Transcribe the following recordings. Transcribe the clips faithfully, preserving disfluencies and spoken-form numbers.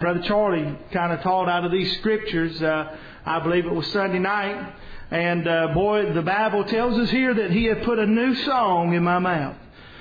Brother Charlie kind of taught out of these scriptures. Uh, I believe it was Sunday night. And uh, boy, the Bible tells us here that He had put a new song in my mouth.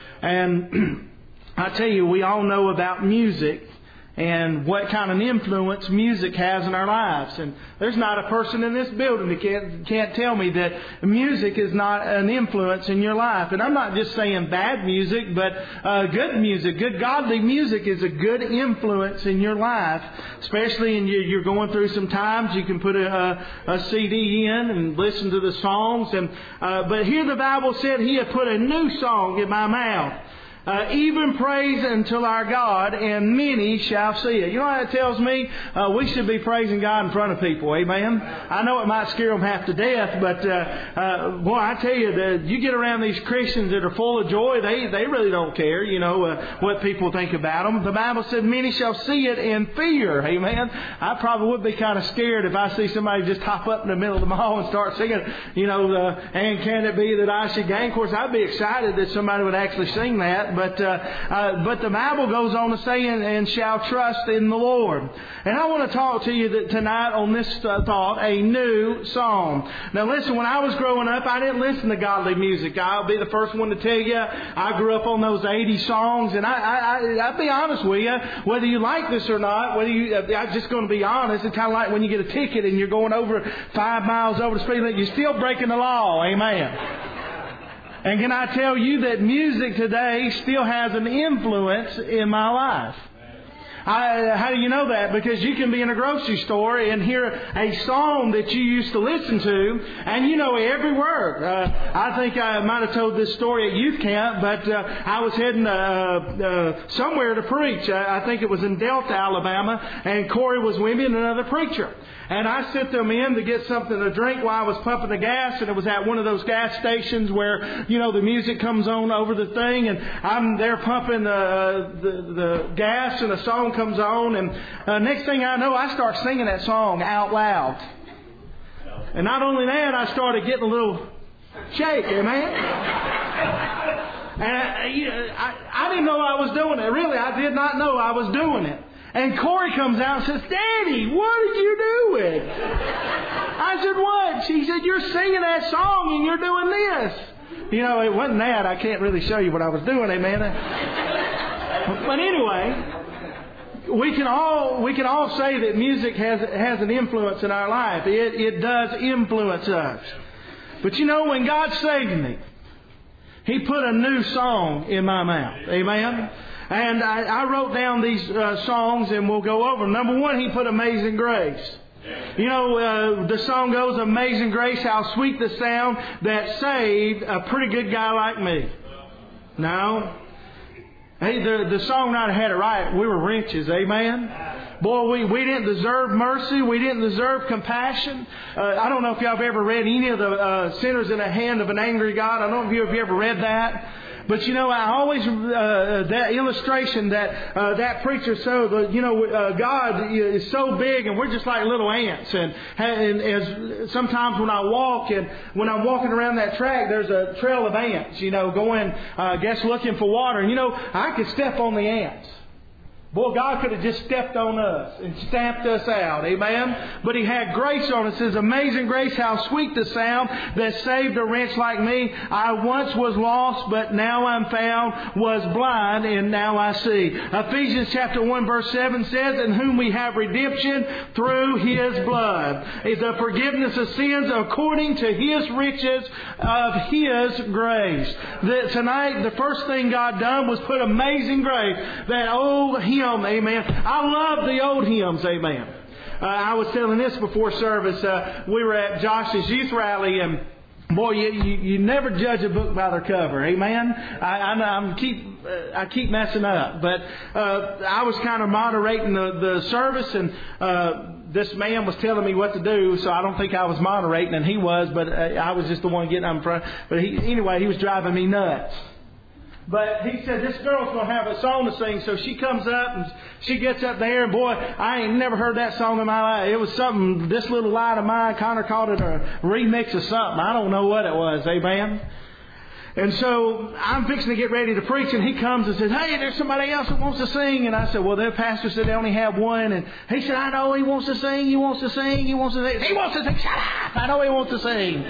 And I tell you, we all know about music and what kind of influence music has in our lives. And there's not a person in this building that can't, can't tell me that music is not an influence in your life. And I'm not just saying bad music, but uh, good music, good godly music is a good influence in your life. Especially when you're going through some times, you can put a, a C D in and listen to the songs. And uh, But here the Bible said He had put a new song in my mouth. Uh, even praise until our God, and many shall see it. You know what that tells me? Uh, we should be praising God in front of people. Amen? I know it might scare them half to death, but uh, uh, boy, I tell you, the, you get around these Christians that are full of joy, they, they really don't care, you know, uh, what people think about them. The Bible said many shall see it and fear. Amen? I probably would be kind of scared if I see somebody just hop up in the middle of the mall and start singing, you know, uh, and can it be that I should gain? Of course, I'd be excited that somebody would actually sing that. But uh, uh, but the Bible goes on to say, and, and shall trust in the Lord. And I want to talk to you that tonight on this uh, thought, a new song. Now listen, when I was growing up, I didn't listen to godly music. I'll be the first one to tell you, I grew up on those eighties songs. And I, I, I, I'll be honest with you, whether you like this or not, whether you, I'm just going to be honest, it's kind of like when you get a ticket and you're going over five miles over the speed limit, you're still breaking the law. Amen. And can I tell you that music today still has an influence in my life? I, how do you know that? Because you can be in a grocery store and hear a song that you used to listen to, and you know every word. Uh, I think I might have told this story at youth camp, but uh, I was heading uh, uh, somewhere to preach. I, I think it was in Delta, Alabama, and Corey was with me and another preacher. And I sent them in to get something to drink while I was pumping the gas. And it was at one of those gas stations where, you know, the music comes on over the thing. And I'm there pumping the, the, the gas and a song comes on. And uh, next thing I know, I start singing that song out loud. And not only that, I started getting a little shake, man. And I, you know, I, I didn't know I was doing it. Really, I did not know I was doing it. And Corey comes out and says, "Daddy, what are you doing?" I said, "What?" She said, "You're singing that song and you're doing this." You know, it wasn't that. I can't really show you what I was doing, amen. But anyway, we can all we can all say that music has has an influence in our life. It it does influence us. But you know, when God saved me, He put a new song in my mouth. Amen. And I, I wrote down these uh, songs, and we'll go over them. Number one, He put Amazing Grace. You know, uh, the song goes, "Amazing Grace, how sweet the sound that saved a pretty good guy like me." No. Hey, the, the songwriter had it right. We were wretches, amen? Boy, we, we didn't deserve mercy. We didn't deserve compassion. Uh, I don't know if y'all have ever read any of the uh, Sinners in the Hand of an Angry God. I don't know if you have ever read that. But, you know, I always, uh, that illustration that uh, that preacher showed, uh, you know, uh, God is so big and we're just like little ants. And, and as sometimes when I walk and when I'm walking around that track, there's a trail of ants, you know, going, uh, I guess, looking for water. And, you know, I could step on the ants. Boy, God could have just stepped on us and stamped us out. Amen? But He had grace on us. His amazing grace, how sweet the sound that saved a wretch like me. I once was lost, but now I'm found. Was blind, and now I see. Ephesians chapter one verse seven says, "In whom we have redemption through His blood, the forgiveness of sins according to His riches of His grace." That tonight, the first thing God done was put amazing grace. That old hymn, amen. I love the old hymns, amen. Uh, I was telling this before service. Uh, we were at Josh's youth rally, and boy, you, you, you never judge a book by their cover, amen. I, I, I'm keep uh, I keep messing up, but uh, I was kind of moderating the, the service, and uh, this man was telling me what to do, so I don't think I was moderating, and he was, but uh, I was just the one getting up in front. But he, anyway, he was driving me nuts. But he said, this girl's going to have a song to sing. So she comes up and she gets up there. And boy, I ain't never heard that song in my life. It was something, This Little Light of Mine. Connor called it a remix of something. I don't know what it was. Amen. And so I'm fixing to get ready to preach, and he comes and says, hey, there's somebody else that wants to sing. And I said, well, the pastor said they only have one. And he said, I know he wants to sing, he wants to sing, he wants to sing. He wants to sing, shut up, I know he wants to sing.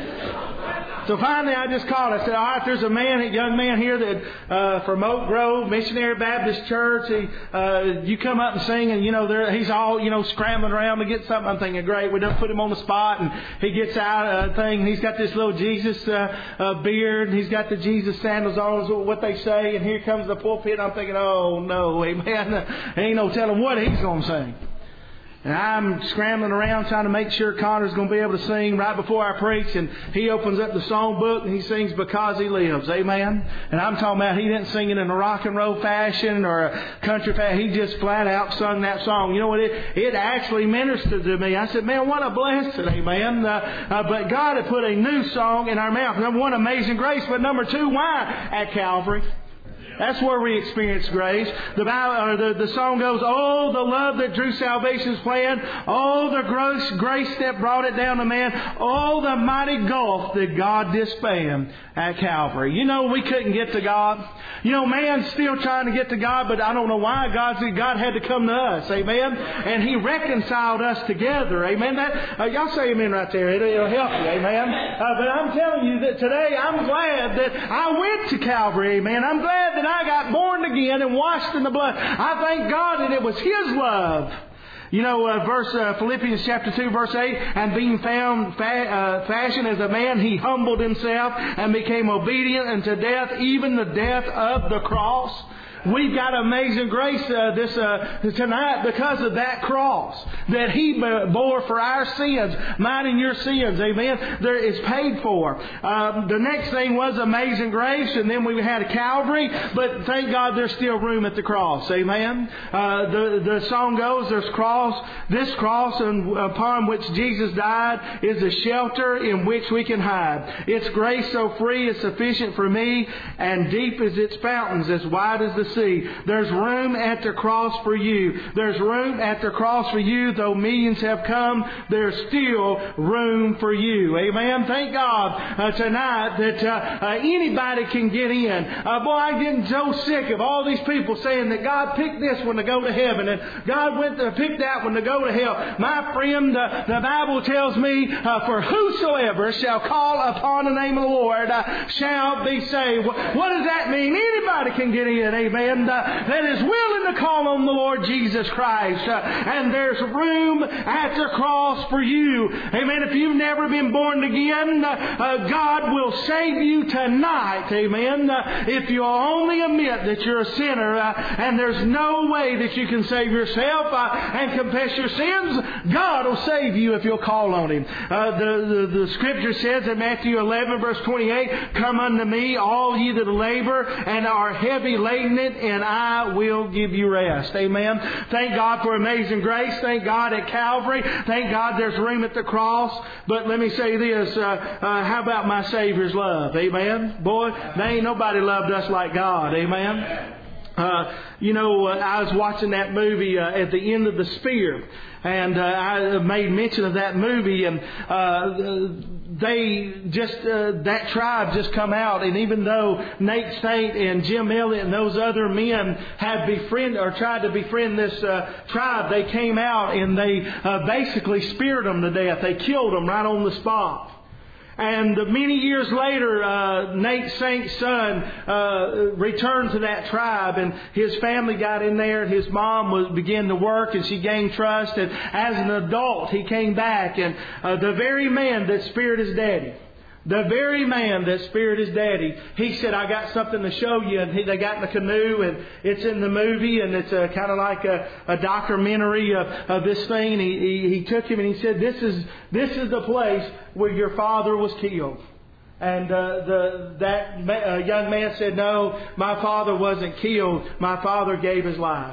So finally I just called. I said, all right, there's a man, a young man here that uh, from Oak Grove Missionary Baptist Church. He, uh, you come up and sing, and you know there, he's all you know scrambling around to get something. I'm thinking, great, we done put him on the spot, and he gets out a uh, thing. And he's got this little Jesus uh, uh, beard, and he's got the Jesus sandals on, is what they say. And here comes the pulpit. And I'm thinking, oh no, amen. Ain't no telling what he's going to sing. And I'm scrambling around trying to make sure Connor's going to be able to sing right before I preach. And he opens up the songbook and he sings Because He Lives. Amen. And I'm talking about he didn't sing it in a rock and roll fashion or a country fashion. He just flat out sung that song. You know what? It, it actually ministered to me. I said, man, what a blessing. Amen. Uh, uh, but God had put a new song in our mouth. Number one, Amazing Grace. But number two, why? At Calvary. That's where we experience grace. The, Bible, or the, the song goes, oh, the love that drew salvation's plan. Oh, the grace, grace that brought it down to man. Oh, the mighty gulf that God did span at Calvary. You know, we couldn't get to God. You know, man's still trying to get to God, but I don't know why God, God had to come to us. Amen. And He reconciled us together. Amen. That, uh, y'all say amen right there. It'll, it'll help you. Amen. Uh, but I'm telling you that today I'm glad that I went to Calvary. Amen. I'm glad that I got born again and washed in the blood. I thank God that it was His love. You know, uh, verse uh, Philippians chapter two, verse eight, and being found fa- uh, fashioned as a man, He humbled Himself and became obedient unto death, even the death of the cross. We've got amazing grace uh, this uh, tonight because of that cross that He bore for our sins, mine and your sins. Amen. There is paid for. Uh, the next thing was amazing grace, and then we had a Calvary. But thank God, there's still room at the cross. Amen. Uh, the the song goes, "There's cross. This cross upon which Jesus died is a shelter in which we can hide. Its grace so free is sufficient for me, and deep is its fountains, as wide as the see. There's room at the cross for you. There's room at the cross for you. Though millions have come, there's still room for you. Amen. Thank God uh, tonight that uh, uh, anybody can get in. Uh, boy, I'm getting so sick of all these people saying that God picked this one to go to heaven and God went to pick that one to go to hell. My friend, uh, the Bible tells me, uh, for whosoever shall call upon the name of the Lord uh, shall be saved. What does that mean? Anybody can get in. Amen. And, uh, that is willing to call on the Lord Jesus Christ. Uh, and there's room at the cross for you. Amen. If you've never been born again, uh, uh, God will save you tonight. Amen. Uh, if you only admit that you're a sinner uh, and there's no way that you can save yourself uh, and confess your sins, God will save you if you'll call on Him. Uh, the, the, the Scripture says in Matthew eleven, verse twenty-eight, come unto me, all ye that labor and are heavy laden, and I will give you rest. Amen. Thank God for amazing grace. Thank God at Calvary. Thank God there's room at the cross. But let me say this. Uh, uh, how about my Savior's love? Amen. Boy, there ain't nobody loved us like God. Amen. Uh, you know, uh, I was watching that movie uh, at the end of the spear. And uh, I made mention of that movie, and uh, they just uh, that tribe just come out, and even though Nate Saint and Jim Elliott and those other men had befriended or tried to befriend this uh, tribe, they came out and they uh, basically speared them to death. They killed them right on the spot. And many years later, uh, Nate Saint's son uh, returned to that tribe, and his family got in there, and his mom was began to work, and she gained trust. And as an adult, he came back, and uh, the very man that speared his daddy, the very man that speared his daddy, he said, I got something to show you. And he, they got in the canoe, and it's in the movie, and it's a, kind of like a, a documentary of, of this thing. And he, he, he took him and he said, this is this is the place where your father was killed. And uh, the that uh, young man said, no, my father wasn't killed. My father gave his life.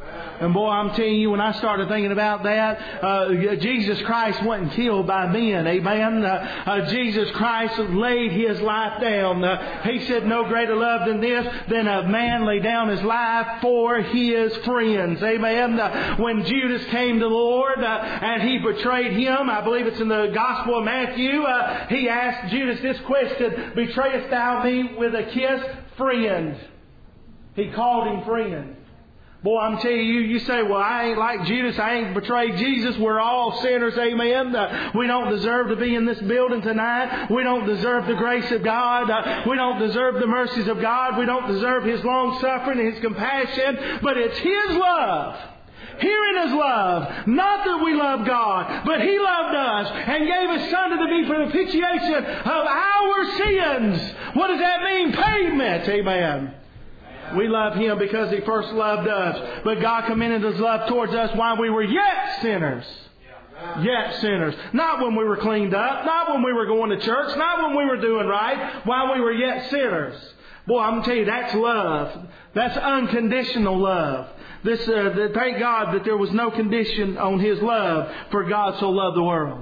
And boy, I'm telling you, when I started thinking about that, uh, Jesus Christ wasn't killed by men. Amen. Uh, uh, Jesus Christ laid His life down. Uh, he said, no greater love than this, than a man lay down his life for his friends. Amen. Uh, when Judas came to the Lord uh, and he betrayed Him, I believe it's in the Gospel of Matthew, uh, he asked Judas this question, betrayest thou me with a kiss, friend? He called him friend. Boy, I'm telling you, you say, well, I ain't like Judas. I ain't betrayed Jesus. We're all sinners. Amen. Uh, we don't deserve to be in this building tonight. We don't deserve the grace of God. Uh, we don't deserve the mercies of God. We don't deserve His long suffering and His compassion. But it's His love. Herein is love. Not that we love God, but He loved us and gave His Son to be propitiation of our sins. What does that mean? Payment. Amen. We love Him because He first loved us. But God commended His love towards us while we were yet sinners. Yet sinners. Not when we were cleaned up. Not when we were going to church. Not when we were doing right. While we were yet sinners. Boy, I'm going to tell you, that's love. That's unconditional love. This, uh, thank God that there was no condition on His love. For God so loved the world.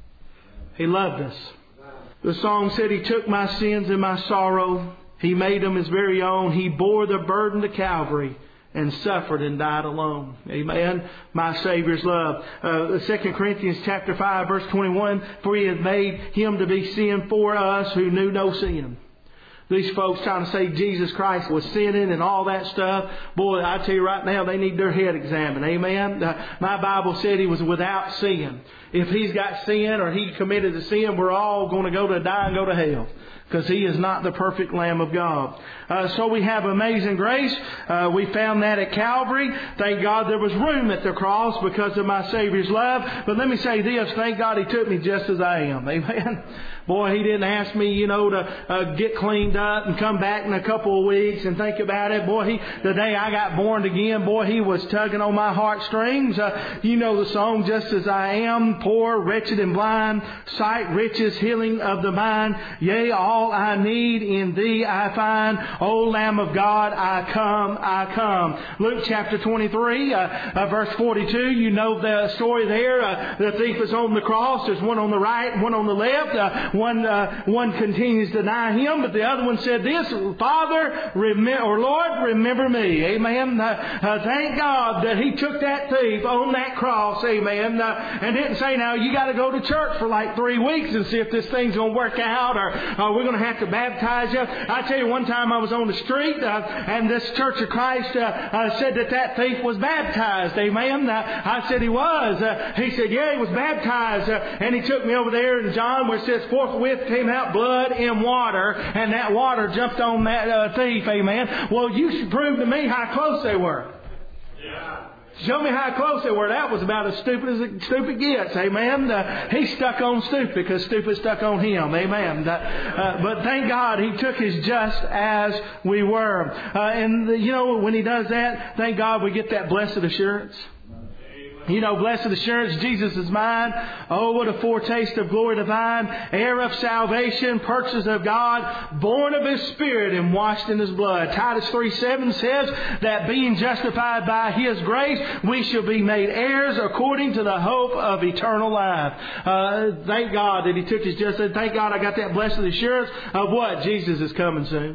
He loved us. The song said, He took my sins and my sorrow. He made them His very own. He bore the burden to Calvary and suffered and died alone. Amen. My Savior's love. Uh, Second Corinthians chapter five, verse twenty-one. For He had made Him to be sin for us who knew no sin. These folks trying to say Jesus Christ was sinning and all that stuff. Boy, I tell you right now, they need their head examined. Amen. Uh, my Bible said He was without sin. If He's got sin or He committed a sin, we're all going to go to die and go to hell. Because He is not the perfect Lamb of God. Uh, so we have amazing grace. Uh, we found that at Calvary. Thank God there was room at the cross because of my Savior's love. But let me say this. Thank God He took me just as I am. Amen. Boy, He didn't ask me, you know, to uh, get cleaned up and come back in a couple of weeks and think about it. Boy, he, the day I got born again, boy, He was tugging on my heartstrings. Uh, you know the song, Just As I Am, poor, wretched, and blind, sight, riches, healing of the mind. Yea, all I need in Thee I find. O Lamb of God, I come, I come. Luke chapter twenty-three, uh, uh, verse forty-two. You know the story there. Uh, the thief is on the cross. There's one on the right, one on the left. Uh, one uh, one continues to deny Him, but the other one said this, Father, remember, or Lord, remember me. Amen. Uh, uh, thank God that He took that thief on that cross. Amen. Uh, and didn't say, now you got to go to church for like three weeks and see if this thing's going to work out, or uh, we're going to have to baptize you. I tell you, one time I was on the street uh, and this Church of Christ uh, uh, said that that thief was baptized. Amen. Uh, I said he was. Uh, he said, yeah, he was baptized. Uh, and he took me over there in John where it says, forthwith came out blood and water, and that water jumped on that uh, thief. Amen. Well, you should prove to me how close they were. Yeah. Show me how close they were. That was about as stupid as a stupid gets. Amen. Uh, he stuck on stupid because stupid stuck on him. Amen. Uh, uh, but thank God He took us just as we were. Uh, and, the, you know, when He does that, thank God we get that blessed assurance. You know, blessed assurance, Jesus is mine. Oh, what a foretaste of glory divine. Heir of salvation, purchased of God, born of His Spirit and washed in His blood. Titus three seven says that being justified by His grace, we shall be made heirs according to the hope of eternal life. Uh, thank God that He took us just as, thank God I got that blessed assurance of what? Jesus is coming soon.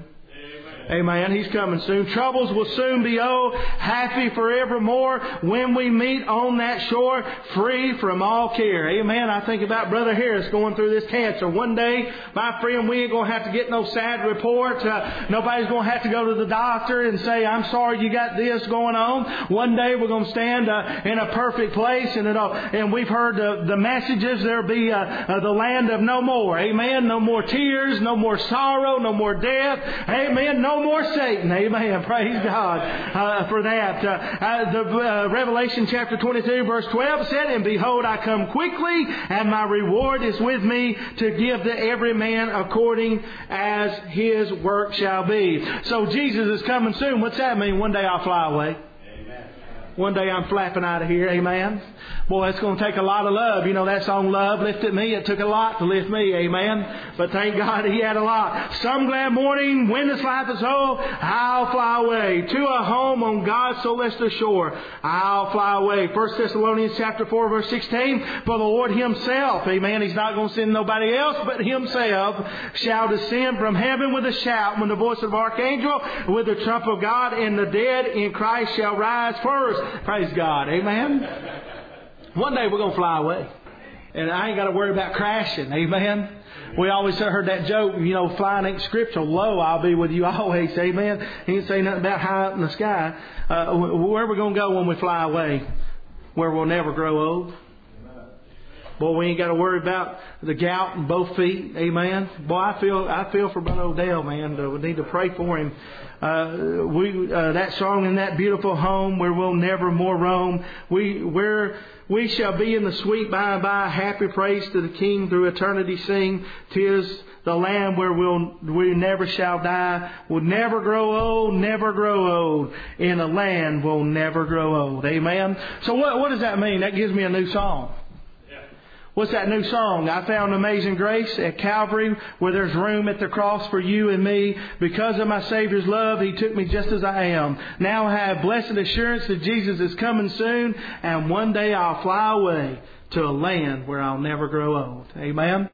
Amen. He's coming soon. Troubles will soon be over. Happy forevermore when we meet on that shore, free from all care. Amen. I think about Brother Harris going through this cancer. One day, my friend, we ain't going to have to get no sad report. Uh, nobody's going to have to go to the doctor and say, I'm sorry you got this going on. One day we're going to stand uh, in a perfect place, and it'll, and we've heard the, the messages. There'll be uh, uh, the land of no more. Amen. No more tears, no more sorrow, no more death. Amen. No more Satan. Amen. Praise God uh, for that. Uh, uh, the uh, Revelation chapter twenty-two verse twelve said, and behold, I come quickly, and my reward is with me to give to every man according as his work shall be. So Jesus is coming soon. What's that mean? One day I'll fly away. One day I'm flapping out of here. Amen. Boy, it's going to take a lot of love. You know that song, Love Lifted Me? It took a lot to lift me. Amen. But thank God He had a lot. Some glad morning, when this life is whole, I'll fly away to a home on God's celestial shore. I'll fly away. First Thessalonians chapter four, verse sixteen. For the Lord Himself, amen, He's not going to send nobody else but Himself, shall descend from heaven with a shout, when the voice of the archangel, with the trump of God, and the dead in Christ shall rise first. Praise God. Amen. One day we're going to fly away. And I ain't got to worry about crashing. Amen. We always heard that joke, you know, flying ain't scriptural. Lo, I'll be with you always. Amen. He didn't say nothing about high up in the sky. Uh, where are we going to go when we fly away? Where we'll never grow old. Boy, we ain't got to worry about the gout in both feet. Amen. Boy, I feel I feel for Brother Odell, man. We need to pray for him. Uh, we uh, that song, in that beautiful home where we'll never more roam. We where we shall be in the sweet by and by. Happy praise to the King through eternity sing. 'Tis the land where we'll we never shall die. We'll never grow old, never grow old. In a land we'll never grow old. Amen. So what what does that mean? That gives me a new song. What's that new song? I found amazing grace at Calvary, where there's room at the cross for you and me. Because of my Savior's love, He took me just as I am. Now I have blessed assurance that Jesus is coming soon, and one day I'll fly away to a land where I'll never grow old. Amen.